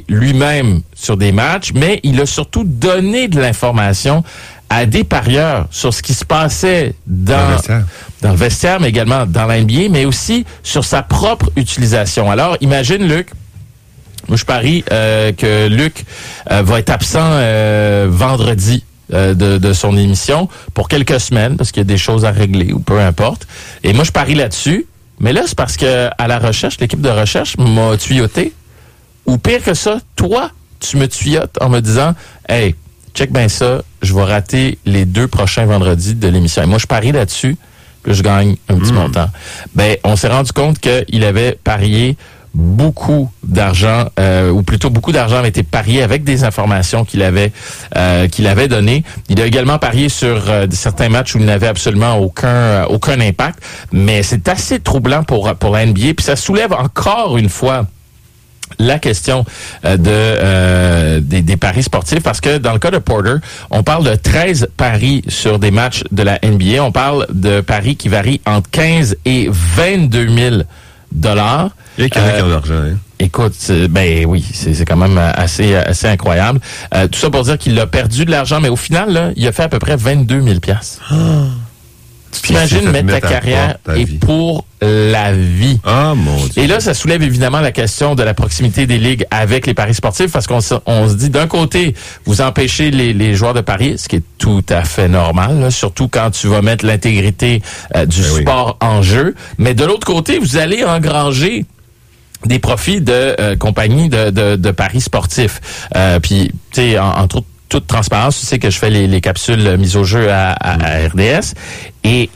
lui-même sur des matchs, mais il a surtout donné de l'information à des parieurs sur ce qui se passait dans le vestiaire, mais également dans l'NBA, mais aussi sur sa propre utilisation. Alors, imagine, Luc, moi je parie que Luc va être absent vendredi de son émission pour quelques semaines, parce qu'il y a des choses à régler ou peu importe. Et moi, je parie là-dessus. Mais là, c'est parce que à la recherche, l'équipe de recherche m'a tuyauté. Ou pire que ça, toi, tu me tuyotes en me disant « Hey, check bien ça, je vais rater les 2 prochains vendredis de l'émission. » Et moi, je parie là-dessus, que je gagne un petit montant. Ben, on s'est rendu compte qu'il avait parié beaucoup d'argent, ou plutôt beaucoup d'argent avait été parié avec des informations qu'il avait données. Il a également parié sur certains matchs où il n'avait absolument aucun impact, mais c'est assez troublant pour la NBA, puis ça soulève encore une fois la question des paris sportifs, parce que dans le cas de Porter, on parle de 13 paris sur des matchs de la NBA. On parle de paris qui varient entre 15 et 22 000 $. Il y a quelqu'un qui a de l'argent, hein? Écoute, ben oui, c'est quand même assez incroyable. Tout ça pour dire qu'il a perdu de l'argent, mais au final, là, il a fait à peu près 22 000 $. Tu t'imagines mettre ta carrière et pour la vie. Ah, mon Dieu. Et là, ça soulève évidemment la question de la proximité des ligues avec les paris sportifs, parce qu'on se dit, d'un côté, vous empêchez les joueurs de parier, ce qui est tout à fait normal, là, surtout quand tu vas mettre l'intégrité du sport en jeu. Mais de l'autre côté, vous allez engranger des profits de compagnies de paris sportifs. Puis, tu sais, entre autres, toute transparence, tu sais que je fais les capsules mises au jeu à RDS, et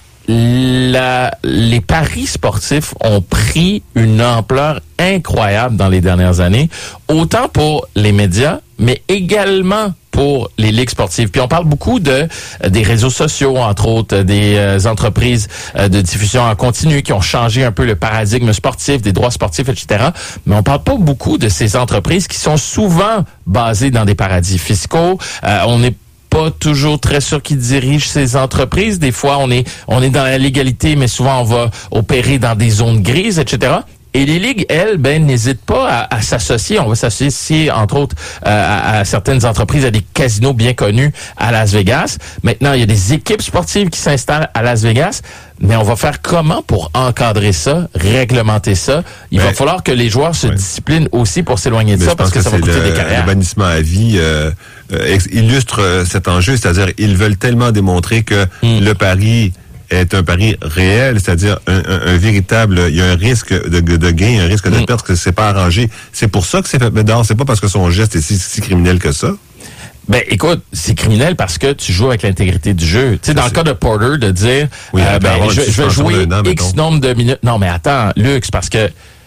les paris sportifs ont pris une ampleur incroyable dans les dernières années, autant pour les médias, mais également pour les ligues sportives. Puis on parle beaucoup des réseaux sociaux, entre autres, des entreprises de diffusion en continu qui ont changé un peu le paradigme sportif, des droits sportifs, etc. Mais on parle pas beaucoup de ces entreprises qui sont souvent basées dans des paradis fiscaux. On n'est pas toujours très sûr qui dirige ces entreprises. Des fois, on est dans la légalité, mais souvent on va opérer dans des zones grises, etc. Et les ligues, elles, n'hésitent pas à s'associer. On va s'associer, entre autres, à certaines entreprises, à des casinos bien connus à Las Vegas. Maintenant, il y a des équipes sportives qui s'installent à Las Vegas. Mais on va faire comment pour encadrer ça, réglementer ça? Il va falloir que les joueurs se disciplinent aussi pour s'éloigner de ça, parce que ça va coûter des carrières. Le bannissement à vie illustre cet enjeu, c'est-à-dire ils veulent tellement démontrer que le pari est un pari réel, c'est-à-dire un véritable, il y a un risque de gain, un risque de perte, que c'est pas arrangé. C'est pour ça que c'est fait. Mais non, c'est pas parce que son geste est si criminel que ça. Ben, écoute, c'est criminel parce que tu joues avec l'intégrité du jeu. Tu sais, dans le cas de Porter, de dire, je vais jouer X nombre de minutes. Non, mais attends, Luc, parce que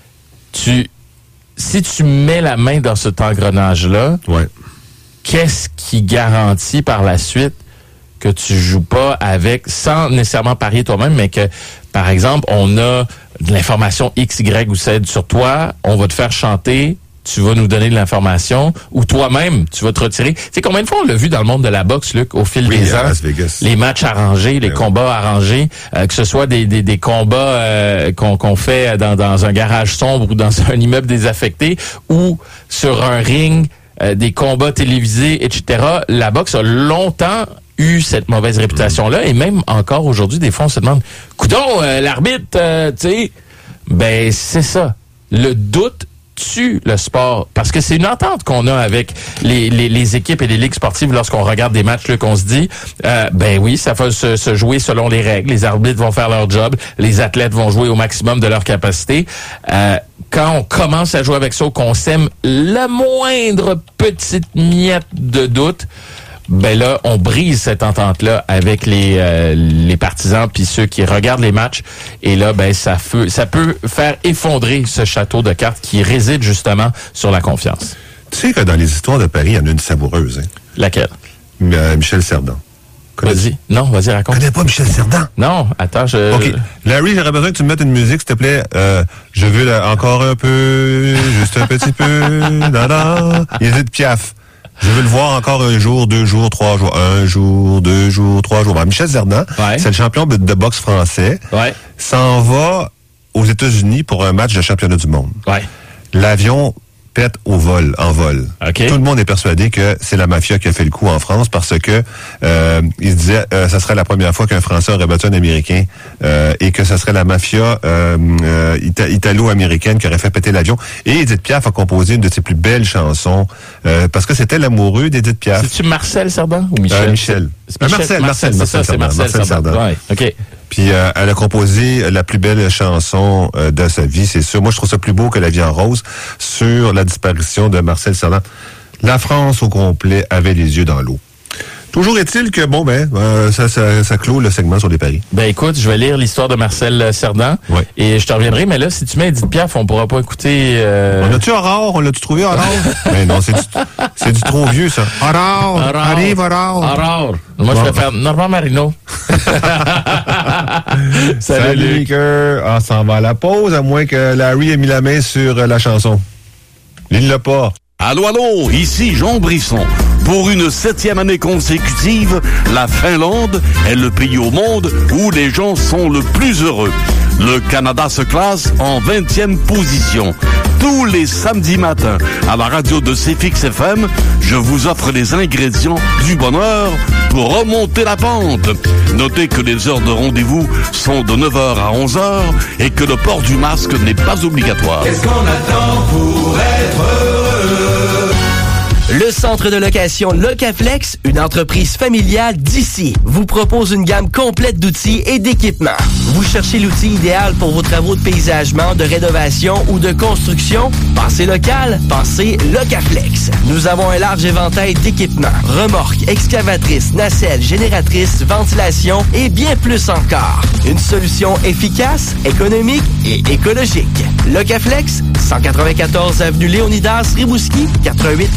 si tu mets la main dans cet engrenage-là, qu'est-ce qui garantit par la suite que tu joues pas avec, sans nécessairement parier toi-même, mais que, par exemple, on a de l'information X, Y ou Z sur toi, on va te faire chanter, tu vas nous donner de l'information, ou toi-même, tu vas te retirer. Tu sais, combien de fois on l'a vu dans le monde de la boxe, Luc, au fil des ans, les matchs arrangés, les combats arrangés, que ce soit des combats qu'on fait dans un garage sombre ou dans un immeuble désaffecté, ou sur un ring, des combats télévisés, etc. La boxe a longtemps eu cette mauvaise réputation-là, et même encore aujourd'hui, des fois, on se demande, coudonc, l'arbitre, tu sais, ben, c'est ça. Le doute tue le sport, parce que c'est une entente qu'on a avec les équipes et les ligues sportives lorsqu'on regarde des matchs, là, qu'on se dit, ben oui, ça va se jouer selon les règles, les arbitres vont faire leur job, les athlètes vont jouer au maximum de leur capacité. Quand on commence à jouer avec ça, qu'on sème la moindre petite miette de doute, ben là, on brise cette entente-là avec les partisans puis ceux qui regardent les matchs. Et là, ben ça peut faire effondrer ce château de cartes qui réside justement sur la confiance. Tu sais que dans les histoires de Paris, il y en a une savoureuse. Hein? Laquelle? Michel Cerdan. Vas-y. Non, vas-y, raconte. Tu connais pas Michel Cerdan? Non, attends, OK. Larry, j'aurais besoin que tu me mettes une musique, s'il te plaît. Je veux encore un peu, juste un petit peu. Edith Piaf. Je veux le voir encore un jour, 2 jours, 3 jours. 1 jour, 2 jours, 3 jours. Alors, Michel Cerdan, c'est le champion de boxe français, s'en va aux États-Unis pour un match de championnat du monde. L'avion pète en vol. Okay. Tout le monde est persuadé que c'est la mafia qui a fait le coup en France parce que il se disait ça serait la première fois qu'un Français aurait battu un Américain et que ça serait la mafia italo-américaine qui aurait fait péter l'avion. Et Édith Piaf a composé une de ses plus belles chansons parce que c'était l'amoureux d'Édith Piaf. C'est-tu Marcel Cerdan ou Michel? Michel. Marcel, c'est ça, c'est Marcel Cerdan. Ouais, OK. Puis elle a composé la plus belle chanson de sa vie, c'est sûr. Moi, je trouve ça plus beau que La vie en rose sur la disparition de Marcel Cerdan. La France au complet avait les yeux dans l'eau. Toujours est-il que, ça clôt le segment sur les paris. Ben écoute, je vais lire l'histoire de Marcel Cerdan et je te reviendrai, mais là, si tu mets Édith Piaf, on pourra pas écter... On l'a-tu Aurore? On l'a-tu trouvé Aurore? Ben non, c'est du trop vieux, ça. Aurore! Arrive, Aurore! Aurore! Moi, je vais faire Normand Marino. Salut, Licker. Ah, ça en va à la pause, à moins que Larry ait mis la main sur la chanson. Il l'a pas. Allô, ici Jean Brisson. Pour une 7e année consécutive, la Finlande est le pays au monde où les gens sont le plus heureux. Le Canada se classe en 20e position. Tous les samedis matins, à la radio de CFX FM, je vous offre les ingrédients du bonheur pour remonter la pente. Notez que les heures de rendez-vous sont de 9h à 11h et que le port du masque n'est pas obligatoire. Qu'est-ce qu'on attend pour être heureux? Le centre de location Locaflex, une entreprise familiale d'ici, vous propose une gamme complète d'outils et d'équipements. Vous cherchez l'outil idéal pour vos travaux de paysagement, de rénovation ou de construction? Pensez local, pensez Locaflex. Nous avons un large éventail d'équipements, remorques, excavatrices, nacelles, génératrices, ventilation et bien plus encore. Une solution efficace, économique et écologique. Locaflex, 194 avenue Léonidas, Rimouski, 88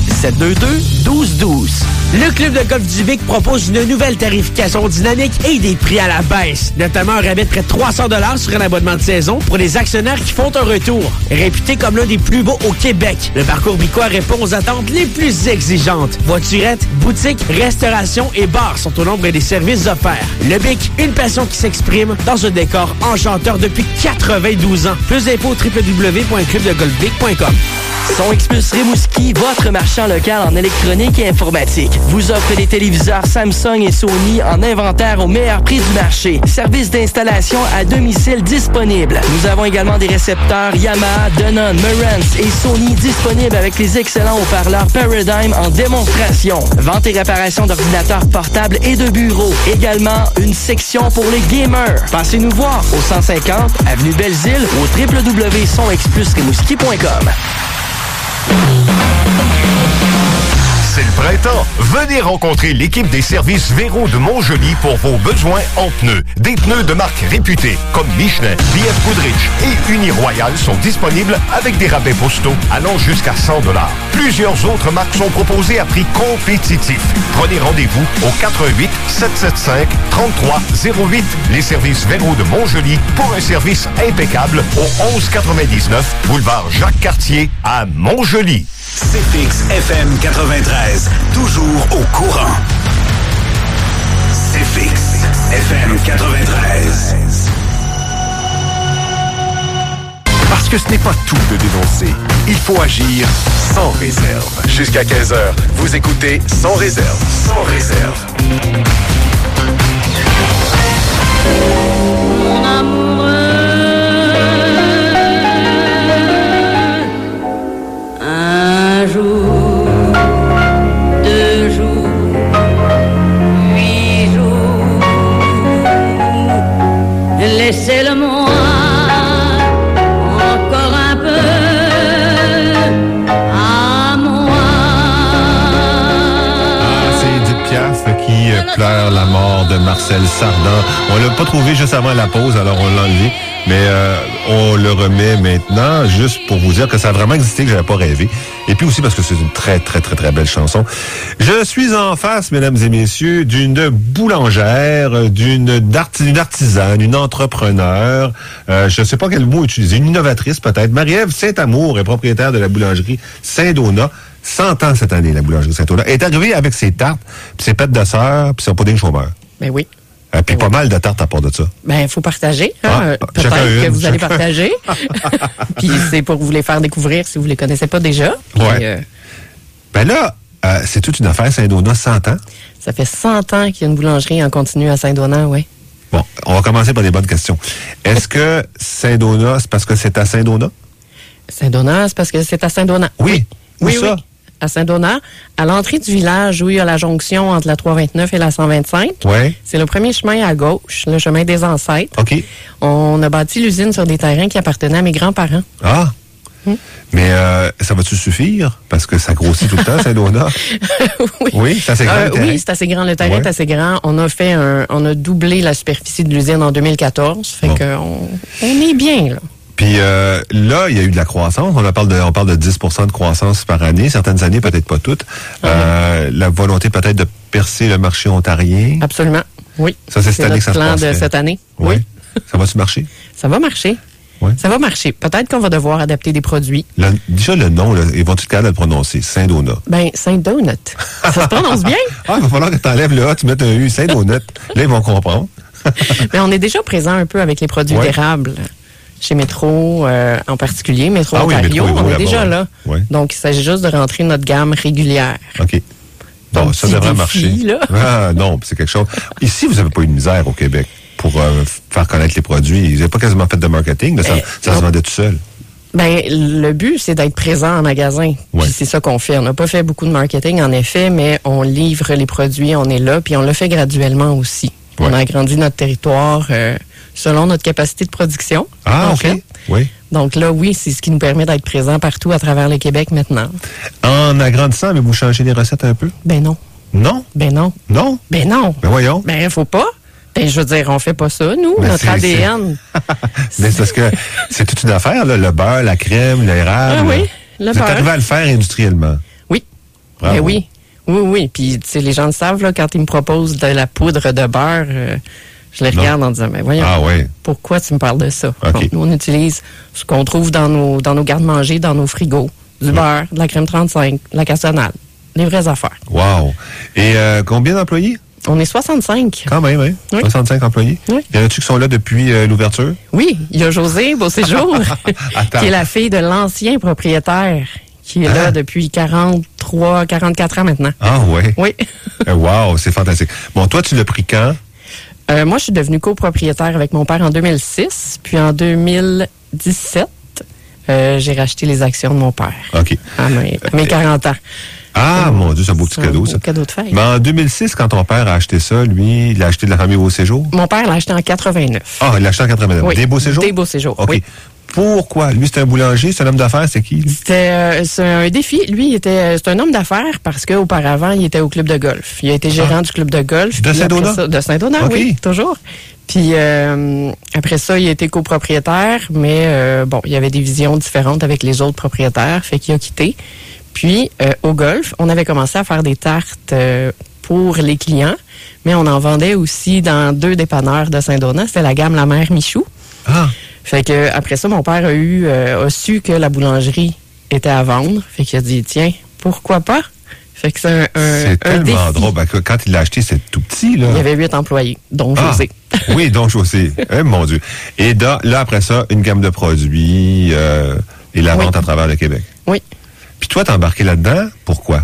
722-1212. Le club de golf du Vic propose une nouvelle tarification dynamique et des prix à la baisse, notamment un rabais de près de 300 $ sur un abonnement de saison pour les actionnaires qui font un retour. Réputé comme l'un des plus beaux au Québec, le parcours Bicois répond aux attentes les plus exigeantes. Voiturettes, boutiques, restauration et bars sont au nombre des services offerts. Le Bic, une passion qui s'exprime dans un décor enchanteur depuis 92 ans. Plus d'infos www.clubdegolfbic.com. Son Expulse Rimouski, votre marchand local en électronique et informatique, vous offre des téléviseurs Samsung et Sony en inventaire au meilleur prix du marché. Service d'installation à domicile disponible. Nous avons également des récepteurs Yamaha, Denon, Marantz et Sony disponibles avec les excellents haut-parleurs Paradigm en démonstration. Vente et réparation d'ordinateurs portables et de bureaux. Également une section pour les gamers. Passez nous voir au 150 avenue Belle-Île ou au www.sonexpulserimouski.com. C'est le printemps. Venez rencontrer l'équipe des services Véro de Montjoly pour vos besoins en pneus. Des pneus de marque réputée comme Michelin, BF Goodrich et Uniroyal sont disponibles avec des rabais postaux allant jusqu'à 100 $. Plusieurs autres marques sont proposées à prix compétitifs. Prenez rendez-vous au 88 775 3308. Les services Véro de Montjoly pour un service impeccable au 1199 boulevard Jacques-Cartier à Montjoly. CFX FM 93, toujours au courant. CFX FM 93. Parce que ce n'est pas tout de dénoncer. Il faut agir sans réserve. Jusqu'à 15h, vous écoutez Sans réserve. Sans réserve. Mon amoureux, un jour, 2 jours, 8 jours, laissez-le-moi encore un peu à moi. C'est Édith Piaf qui pleure la mort de Marcel Cerdan. On l'a pas trouvé juste avant la pause, alors on l'a enlevé. Mais on le remet maintenant, juste pour vous dire que ça a vraiment existé, que j'avais pas rêvé. Et puis aussi parce que c'est une très, très, très, très belle chanson. Je suis en face, mesdames et messieurs, d'une boulangère, d'une artisane, une entrepreneur, je sais pas quel mot utiliser, une innovatrice peut-être. Marie-Ève Saint-Amour est propriétaire de la boulangerie Saint-Donat. 100 ans cette année, la boulangerie Saint-Donat. Elle est arrivée avec ses tartes, puis ses pâtes de sœur, puis son pudding chômeur. Ben oui. Puis pas mal de tartes à part de ça. Ben, il faut partager. Hein? Chacun Peut-être que une, vous allez chacun. partager. Puis c'est pour vous les faire découvrir si vous les connaissez pas déjà. Puis, Ouais. Ben là, c'est toute une affaire, Saint-Donat, 100 ans. ça fait 100 ans qu'il y a une boulangerie en continu à Saint-Donat, oui. Bon, on va commencer par des bonnes questions. Est-ce que Saint-Donat, c'est parce que c'est à Saint-Donat? Saint-Donat, c'est parce que c'est à Saint-Donat. Oui. Où Oui, ça? oui. À Saint-Donat, à l'entrée du village où il y a la jonction entre la 329 et la 125. Oui. C'est le premier chemin à gauche, le chemin des ancêtres. OK. On a bâti l'usine sur des terrains qui appartenaient à mes grands-parents. Ah. Mais ça va-tu suffire? Parce que ça grossit tout le temps, Saint-Donat. Oui. Oui, c'est assez grand, le terrain. Oui, c'est assez grand. Le terrain Ouais. est assez grand. On a doublé la superficie de l'usine en 2014. Fait Bon. qu'on on est bien, là. Puis là, il y a eu de la croissance. On parle de 10 de croissance par année. Certaines années, peut-être pas toutes. La volonté peut-être de percer le marché ontarien. Absolument. Oui. Ça, c'est cette année que ça se notre plan passerait. de cette année. Oui. Oui. Ça va-tu marcher? Ça va marcher. Oui. Ça va marcher. Peut-être qu'on va devoir adapter des produits. Déjà, le nom, là, ils vont-tu être capables de le prononcer? Saint-Donat. Ben, Saint-Donut. Ça se prononce bien. Ah, il va falloir que tu enlèves le A, tu mettes un U, Saint-Donat. Là, ils vont comprendre. Mais on est déjà présent un peu avec les produits Ouais. d'érable. Chez Métro, en particulier, Métro Ah oui, Ontario, Métro est beau on est là-bas, déjà ouais. là. Ouais. Donc, il s'agit juste de rentrer notre gamme régulière. OK. Bon, Un ça petit devrait défi, marcher. là. Ah, non, c'est quelque chose. Ici, vous n'avez pas eu de misère au Québec pour faire connaître les produits. Vous n'avez pas quasiment fait de marketing, là, ça se non. vendait tout seul. Ben, le but, c'est d'être présent en magasin. Ouais. Puis c'est ça qu'on fait. On n'a pas fait beaucoup de marketing, en effet, mais on livre les produits, on est là, puis on le fait graduellement aussi. Ouais. On a agrandi notre territoire selon notre capacité de production. Ah, en OK. fait. Oui. Donc là, oui, c'est ce qui nous permet d'être présent partout à travers le Québec maintenant. En agrandissant, mais vous changez les recettes un peu? Ben non. Non? Ben non. Non? Ben non. Ben voyons. Ben, faut pas. Ben, je veux dire, on fait pas ça, nous, Ben, notre c'est- ADN. Mais c'est parce que c'est toute une affaire, là, le beurre, la crème, l'érable. Ah oui, le Vous êtes beurre. arrivé à le faire industriellement. Oui. Bravo. Ben oui. Oui, oui. Puis, tu sais, les gens le savent, là, quand ils me proposent de la poudre de beurre, je les Non. regarde en disant, mais voyons, Ah oui. pourquoi tu me parles de ça? OK. Donc, nous, on utilise ce qu'on trouve dans nos garde-manger, dans nos frigos. Du beurre, de la crème 35, de la cassonade. Les vraies affaires. Wow. Et combien d'employés? On est 65. Quand même, hein? Oui. 65 employés. Oui. Y en a-tu qui sont là depuis l'ouverture? Oui, il y a José Beauséjour, Attends. qui est la fille de l'ancien propriétaire, qui est là depuis 44 ans maintenant. Ah ouais. Oui. Wow, c'est fantastique. Bon, toi, tu l'as pris quand? Moi, je suis devenue copropriétaire avec mon père en 2006, puis en 2017, j'ai racheté les actions de mon père OK. à mes 40 ans. Ah, mon Dieu, c'est un beau petit C'est un cadeau, beau ça. cadeau de fête. Mais en 2006, quand ton père a acheté ça, lui, il l'a acheté de la famille Beau Séjour? Mon père l'a acheté en 89. Ah, il l'a acheté en 89. Oui. Des Beaux Séjours? Des Beaux Séjours, OK. oui. Pourquoi? Lui, c'est un boulanger, c'est un homme d'affaires, c'est qui, lui? C'est un défi. Lui, c'est un homme d'affaires parce qu'auparavant, il était au club de golf. Il a été gérant du club de golf. De puis après Saint-Donat? ça- De Saint-Donat, OK. oui, toujours. Puis après ça, il a été copropriétaire, mais bon, il y avait des visions différentes avec les autres propriétaires, fait qu'il a quitté. Puis au golf, on avait commencé à faire des tartes pour les clients, mais on en vendait aussi dans 2 dépanneurs de Saint-Donat. C'était la gamme La Mère Michou. Ah, Fait que après ça, mon père a su que la boulangerie était à vendre. Fait qu'il a dit, tiens, pourquoi pas? Fait que c'est c'est un tellement défi. drôle. Ben, quand il l'a acheté, c'est tout petit, là. Il y avait 8 employés, dont Ah, José. oui, donc José. Mon Dieu. Et là, après ça, une gamme de produits et la Oui. vente à travers le Québec. Oui. Puis toi, t'es embarqué là-dedans. Pourquoi?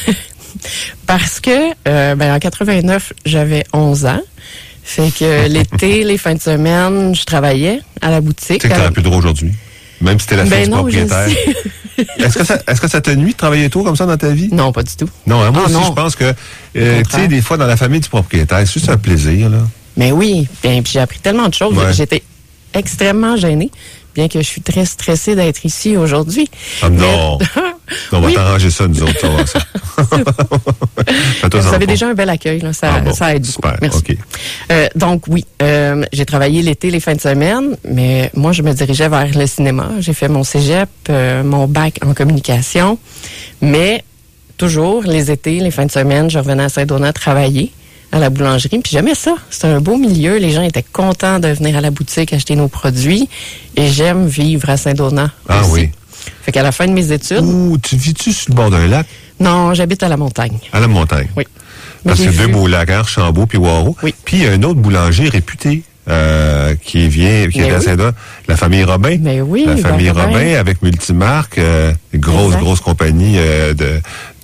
Parce que, en 89, j'avais 11 ans. Fait que l'été, les fins de semaine, je travaillais à la boutique. Tu sais que t'aurais plus le droit aujourd'hui. Même si t'es la fille Ben du non, je propriétaire. sais. Est-ce que ça te nuit de travailler tôt comme ça dans ta vie? Non, pas du tout. Non, hein, moi Ah, aussi, non. je pense que, Au tu sais, contraire. des fois, dans la famille du propriétaire, c'est juste un plaisir, là. Mais oui, bien, puis j'ai appris tellement de choses. Ouais. J'étais extrêmement gênée, bien que je suis très stressée d'être ici aujourd'hui. Ah non. Mais- On va Oui. t'arranger ça, nous autres, tu vas voir ça. Fais-toi Vous en avez pas. déjà un bel accueil, là. Ça, Ah bon, ça aide beaucoup. super, Merci. OK. Donc oui, j'ai travaillé l'été, les fins de semaine, mais moi je me dirigeais vers le cinéma. J'ai fait mon cégep, mon bac en communication, mais toujours les étés, les fins de semaine, je revenais à Saint-Donat travailler à la boulangerie, puis j'aimais ça. C'était un beau milieu, les gens étaient contents de venir à la boutique acheter nos produits, et j'aime vivre à Saint-Donat. Ah aussi. oui. Fait qu'à la fin de mes études, Ouh, tu vis-tu sur le bord d'un lac, non, j'habite à la montagne. à la montagne? Oui. Parce que j'ai deux vu. moulins, Archambault puis Waro. Oui. Puis il y a un autre boulanger réputé qui est Mais à oui. Saint-Denis, la famille Robin. Mais oui, la famille Robin. Robin avec multimarques, grosse Exact. compagnie de